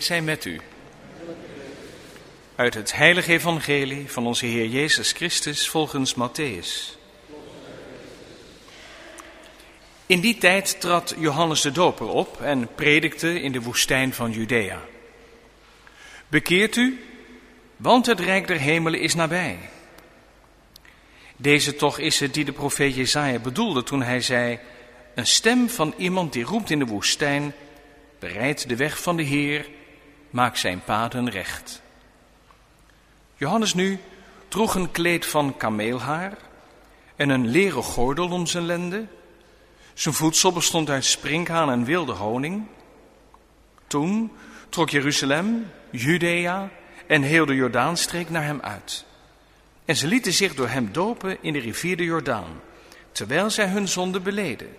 zij met u. Uit het heilige evangelie van onze Heer Jezus Christus volgens Mattheüs. In die tijd trad Johannes de Doper op en predikte in de woestijn van Judea. Bekeert u, want het rijk der hemelen is nabij. Deze toch is het die de profeet Jesaja bedoelde toen hij zei: een stem van iemand die roept in de woestijn: bereid de weg van de Heer, maak zijn paden recht. Johannes nu droeg een kleed van kameelhaar en een leren gordel om zijn lenden. Zijn voedsel bestond uit sprinkhaan en wilde honing. Toen trok Jeruzalem, Judea en heel de Jordaanstreek naar hem uit. En ze lieten zich door hem dopen in de rivier de Jordaan, terwijl zij hun zonde beleden.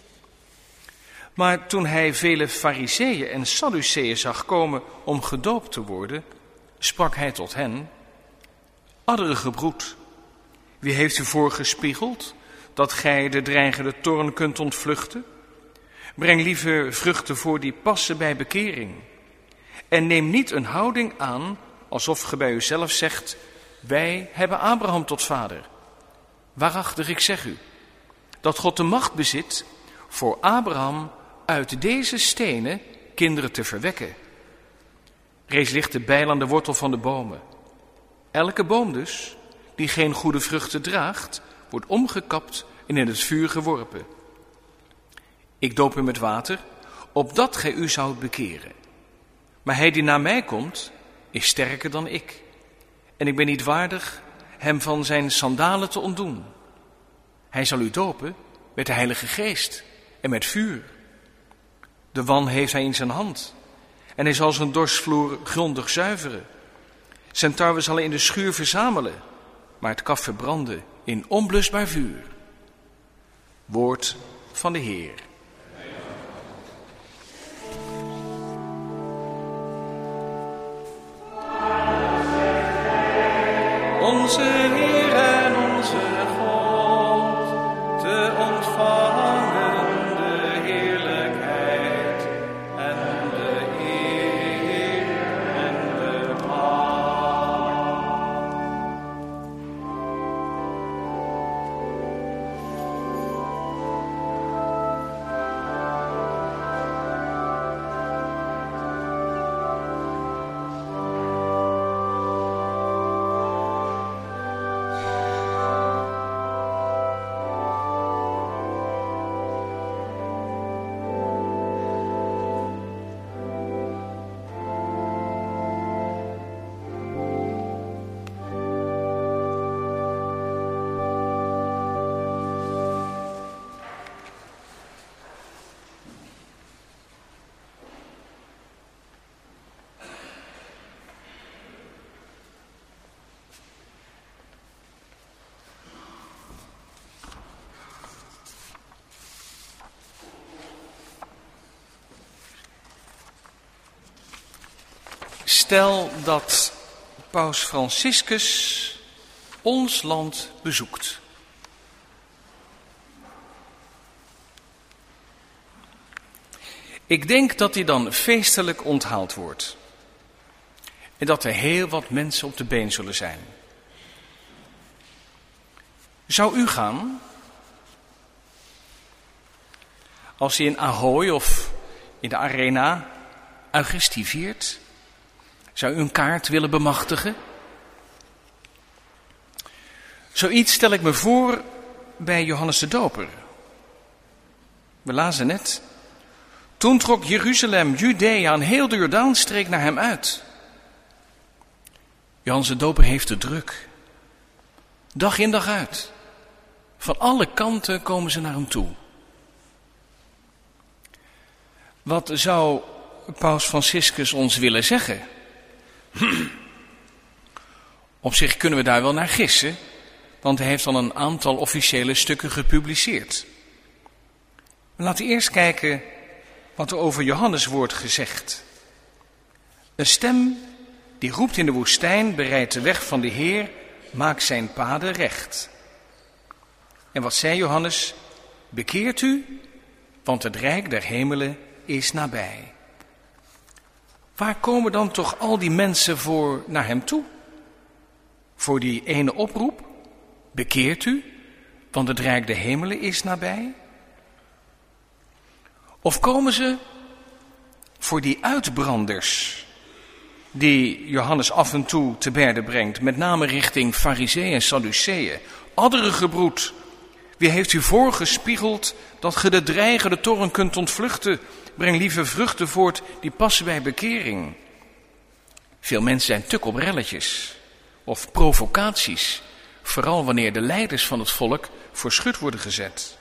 Maar toen hij vele Farizeeën en Sadduceeën zag komen om gedoopt te worden, sprak hij tot hen: adderige broed, wie heeft u voorgespiegeld dat gij de dreigende toorn kunt ontvluchten? Breng liever vruchten voor die passen bij bekering. En neem niet een houding aan alsof ge bij uzelf zegt: wij hebben Abraham tot vader. Waarachtig, ik zeg u, dat God de macht bezit voor Abraham uit deze stenen kinderen te verwekken. Reeds ligt de bijl aan de wortel van de bomen. Elke boom dus, die geen goede vruchten draagt, wordt omgekapt en in het vuur geworpen. Ik doop u met water, opdat gij u zoudt bekeren. Maar hij die na mij komt, is sterker dan ik. En ik ben niet waardig hem van zijn sandalen te ontdoen. Hij zal u dopen met de Heilige Geest en met vuur. De wan heeft hij in zijn hand en hij zal zijn dorsvloer grondig zuiveren. Zijn tarwe zal hij in de schuur verzamelen, maar het kaf verbranden in onblusbaar vuur. Woord van de Heer. Onze Heer en onze God, te ontvangen de heerlijkheid en de eer en de macht. Stel dat Paus Franciscus ons land bezoekt. Ik denk dat hij dan feestelijk onthaald wordt. En dat er heel wat mensen op de been zullen zijn. Zou u gaan? Als hij in Ahoy of in de Arena Eucharistie viert? Zou u een kaart willen bemachtigen? Zoiets stel ik me voor bij Johannes de Doper. We lazen net: toen trok Jeruzalem, Judea en heel de Jordaanstreek naar hem uit. Johannes de Doper heeft het druk. Dag in dag uit. Van alle kanten komen ze naar hem toe. Wat zou Paus Franciscus ons willen zeggen? Op zich kunnen we daar wel naar gissen, want hij heeft al een aantal officiële stukken gepubliceerd. Maar laten we eerst kijken wat er over Johannes wordt gezegd. Een stem die roept in de woestijn: bereid de weg van de Heer, maak zijn paden recht. En wat zei Johannes? Bekeert u, want het rijk der hemelen is nabij. Waar komen dan toch al die mensen voor naar hem toe? Voor die ene oproep? Bekeert u, want het rijk der hemelen is nabij? Of komen ze voor die uitbranders die Johannes af en toe te berde brengt, met name richting Farizeeën en Sadduceeën? Adderige broed, wie heeft u voorgespiegeld dat ge de dreigende toorn kunt ontvluchten? Breng liever vruchten voort die passen bij bekering. Veel mensen zijn tuk op relletjes of provocaties, vooral wanneer de leiders van het volk voor schut worden gezet.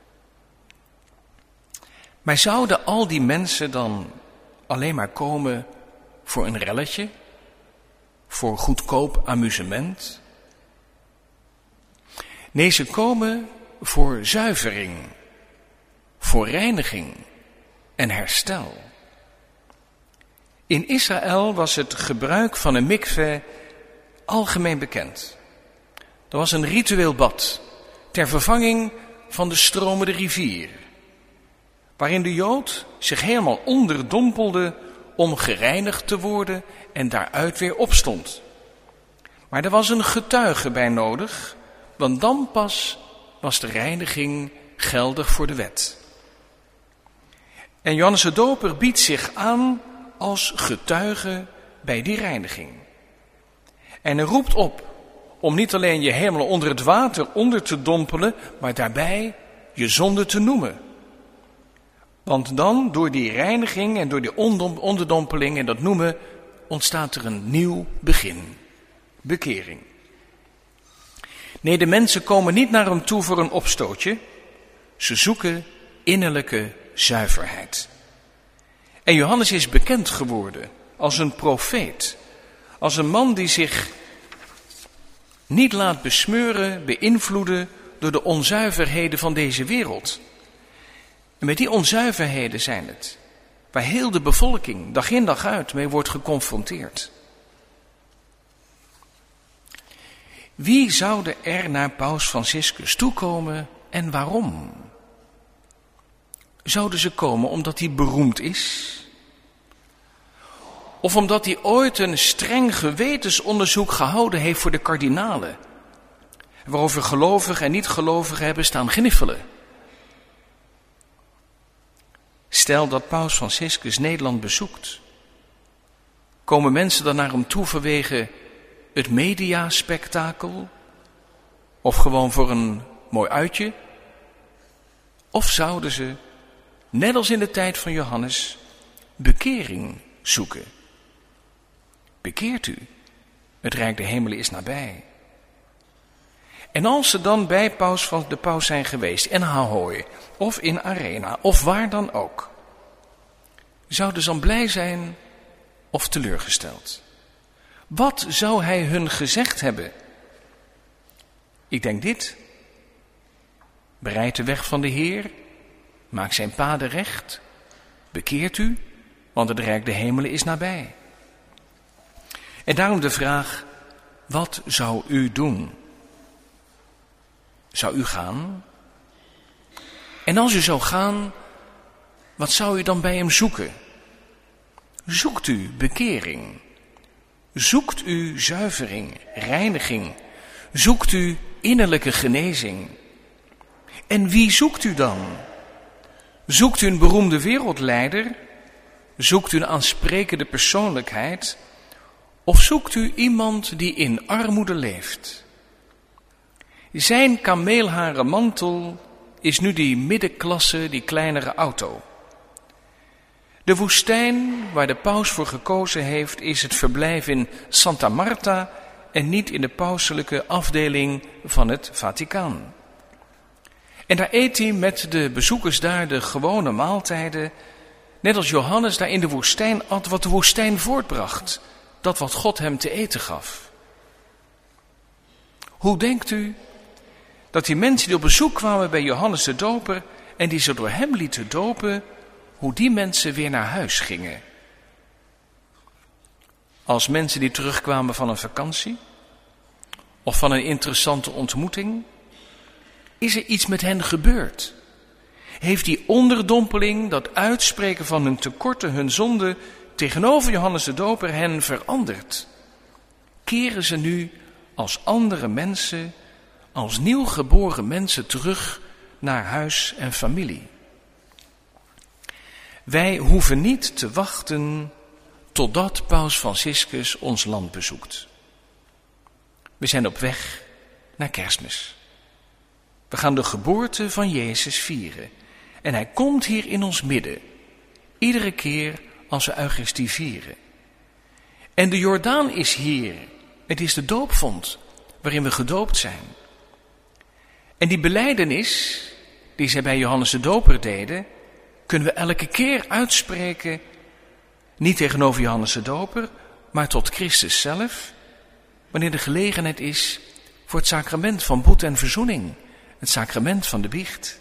Maar zouden al die mensen dan alleen maar komen voor een relletje, voor goedkoop amusement? Nee, ze komen voor zuivering, voor reiniging en herstel. In Israël was het gebruik van een mikveh algemeen bekend. Er was een ritueel bad ter vervanging van de stromende rivier, waarin de Jood zich helemaal onderdompelde om gereinigd te worden en daaruit weer opstond. Maar er was een getuige bij nodig, want dan pas was de reiniging geldig voor de wet. En Johannes de Doper biedt zich aan als getuige bij die reiniging. En hij roept op om niet alleen je helemaal onder het water onder te dompelen, maar daarbij je zonde te noemen. Want dan, door die reiniging en door die onderdompeling en dat noemen, ontstaat er een nieuw begin. Bekering. Nee, de mensen komen niet naar hem toe voor een opstootje. Ze zoeken innerlijke zuiverheid. En Johannes is bekend geworden als een profeet. Als een man die zich niet laat besmeuren, beïnvloeden door de onzuiverheden van deze wereld. En met die onzuiverheden zijn het waar heel de bevolking dag in dag uit mee wordt geconfronteerd. Wie zouden er naar Paus Franciscus toekomen en waarom? Zouden ze komen omdat hij beroemd is? Of omdat hij ooit een streng gewetensonderzoek gehouden heeft voor de kardinalen, waarover gelovigen en niet-gelovigen hebben staan gniffelen? Stel dat Paus Franciscus Nederland bezoekt. Komen mensen dan naar hem toe vanwege het mediaspectakel? Of gewoon voor een mooi uitje? Of zouden ze, net als in de tijd van Johannes, bekering zoeken? Bekeert u, het rijk der hemelen is nabij. En als ze dan bij de paus zijn geweest, in Ahoy of in Arena of waar dan ook, zouden ze dan blij zijn of teleurgesteld? Wat zou hij hun gezegd hebben? Ik denk dit: bereid de weg van de Heer, maak zijn paden recht, bekeert u, want het rijk der hemelen is nabij. En daarom de vraag: wat zou u doen? Zou u gaan? En als u zou gaan, wat zou u dan bij hem zoeken? Zoekt u bekering? Zoekt u zuivering, reiniging? Zoekt u innerlijke genezing? En wie zoekt u dan? Zoekt u een beroemde wereldleider? Zoekt u een aansprekende persoonlijkheid? Of zoekt u iemand die in armoede leeft? Zijn kameelharen mantel is nu die middenklasse, die kleinere auto. De woestijn waar de paus voor gekozen heeft is het verblijf in Santa Marta en niet in de pauselijke afdeling van het Vaticaan. En daar eet hij met de bezoekers daar de gewone maaltijden, net als Johannes daar in de woestijn at wat de woestijn voortbracht, dat wat God hem te eten gaf. Hoe denkt u dat die mensen die op bezoek kwamen bij Johannes de Doper en die ze door hem lieten dopen, hoe die mensen weer naar huis gingen? Als mensen die terugkwamen van een vakantie of van een interessante ontmoeting? Is er iets met hen gebeurd? Heeft die onderdompeling, dat uitspreken van hun tekorten, hun zonde, tegenover Johannes de Doper hen verandert, keren ze nu als andere mensen, als nieuw geboren mensen terug naar huis en familie. Wij hoeven niet te wachten totdat Paus Franciscus ons land bezoekt. We zijn op weg naar Kerstmis. We gaan de geboorte van Jezus vieren. En hij komt hier in ons midden, iedere keer als we Eucharistie vieren. En de Jordaan is hier. Het is de doopvont waarin we gedoopt zijn. En die belijdenis die zij bij Johannes de Doper deden, kunnen we elke keer uitspreken, niet tegenover Johannes de Doper, maar tot Christus zelf, wanneer de gelegenheid is voor het sacrament van boete en verzoening, het sacrament van de biecht.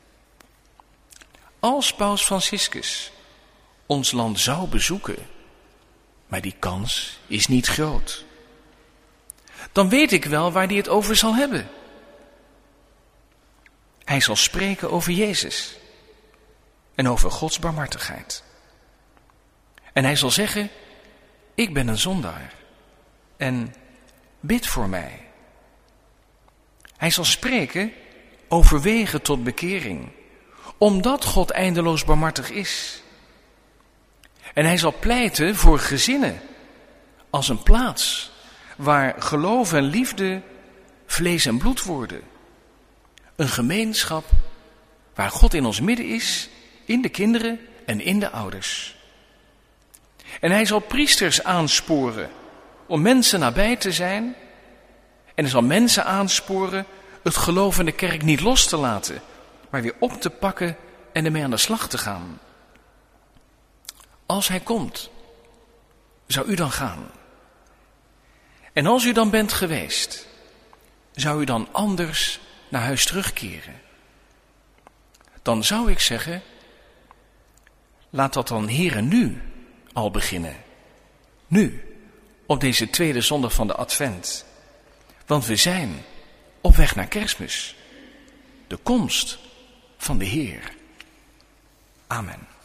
Als Paus Franciscus ons land zou bezoeken, maar die kans is niet groot, dan weet ik wel waar hij het over zal hebben. Hij zal spreken over Jezus en over Gods barmhartigheid. En hij zal zeggen, ik ben een zondaar en bid voor mij. Hij zal spreken over wegen tot bekering, omdat God eindeloos barmhartig is. En hij zal pleiten voor gezinnen als een plaats waar geloof en liefde vlees en bloed worden. Een gemeenschap waar God in ons midden is, in de kinderen en in de ouders. En hij zal priesters aansporen om mensen nabij te zijn. En hij zal mensen aansporen het geloof in de kerk niet los te laten, maar weer op te pakken en ermee aan de slag te gaan. Als hij komt, zou u dan gaan? En als u dan bent geweest, zou u dan anders naar huis terugkeren? Dan zou ik zeggen, laat dat dan Heere nu al beginnen. Nu, op deze tweede zondag van de Advent. Want we zijn op weg naar Kerstmis. De komst van de Heer. Amen.